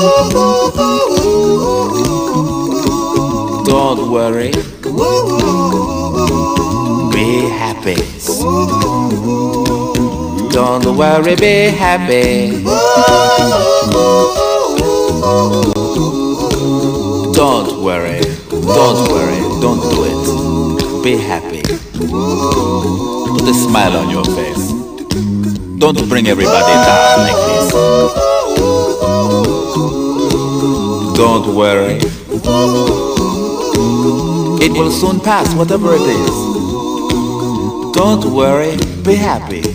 Don't worry, be happy. Don't worry, be happy. Don't worry, don't do it. Be happy. Put a smile on your face. Don't bring everybody down like this. Don't worry. It will soon pass, whatever it is. Don't worry, be happy.